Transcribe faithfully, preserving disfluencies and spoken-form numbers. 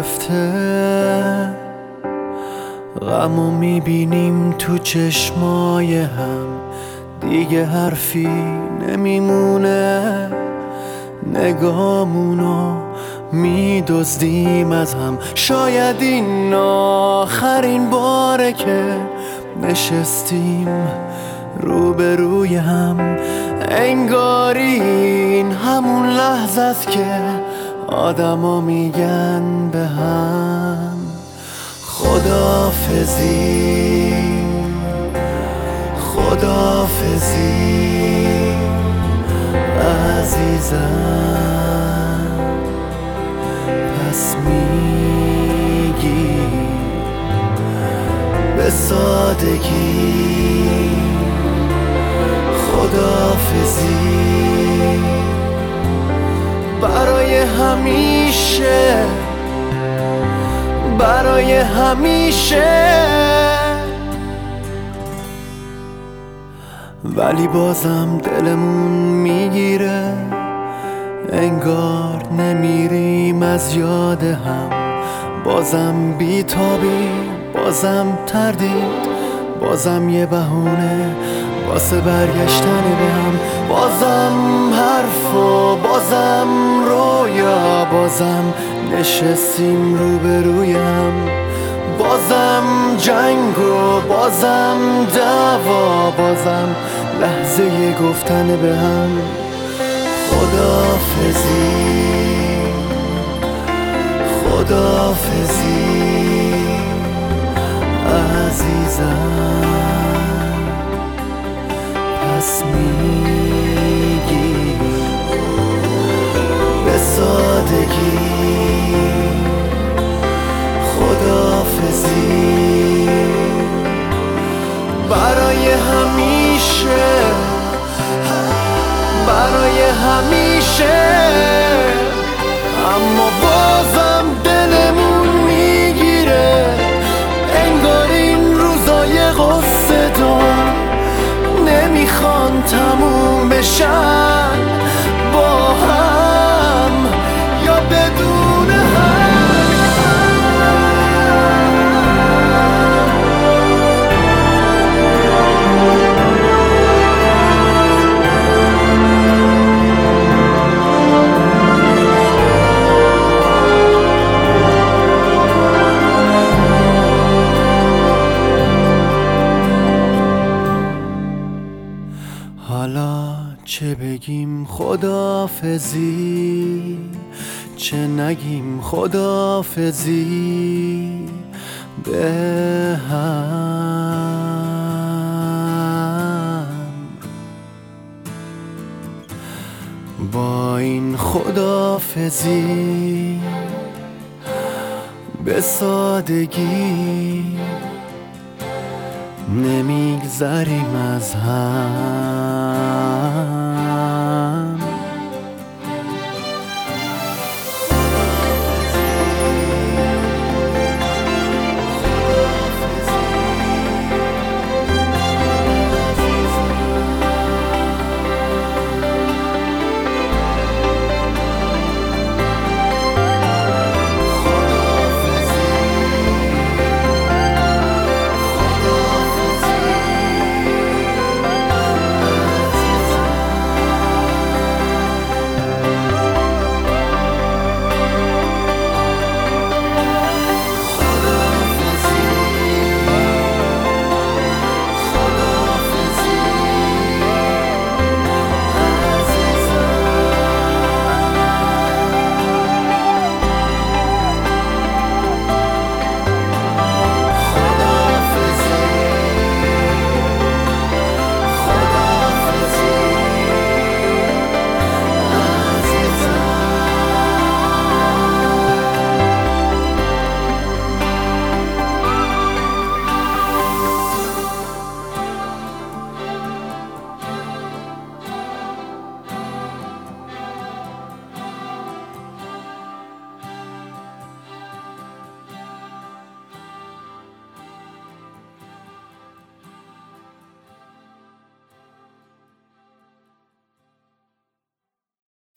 گرفته، غمو میبینیم تو چشمای هم، دیگه حرفی نمیمونه، نگامونو میدزدیم از هم. شاید این آخرین باره که نشستیم روبروی هم، انگاری این همون لحظه است که آدما میگن به هم خداحافظی، خداحافظی عزیزم. پس میگی به سادگی خداحافظی برای همیشه، برای همیشه. ولی بازم دلمون میگیره، انگار نمیریم از یاد هم. بازم بیتابی، بازم تردید، بازم یه بهونه واسه برگشتن به هم. بازم حرف و بازم رویا، بازم نشستیم روبرویم. بازم جنگ و بازم دعوا، بازم لحظه گفتن به هم خداحافظی، خداحافظی عزیزم. پس میگی به سادگی خداحافظی برای همیشه، برای همیشه. اما بازم دلمون میگیره، انگار این روزای قصه دار نمیخوان تموم بشن با هم یا بدون هم. حالا چه بگیم خداحافظی، چه نگیم خداحافظی به هم. با این خداحافظی به سادگی نمیگذریم از هم.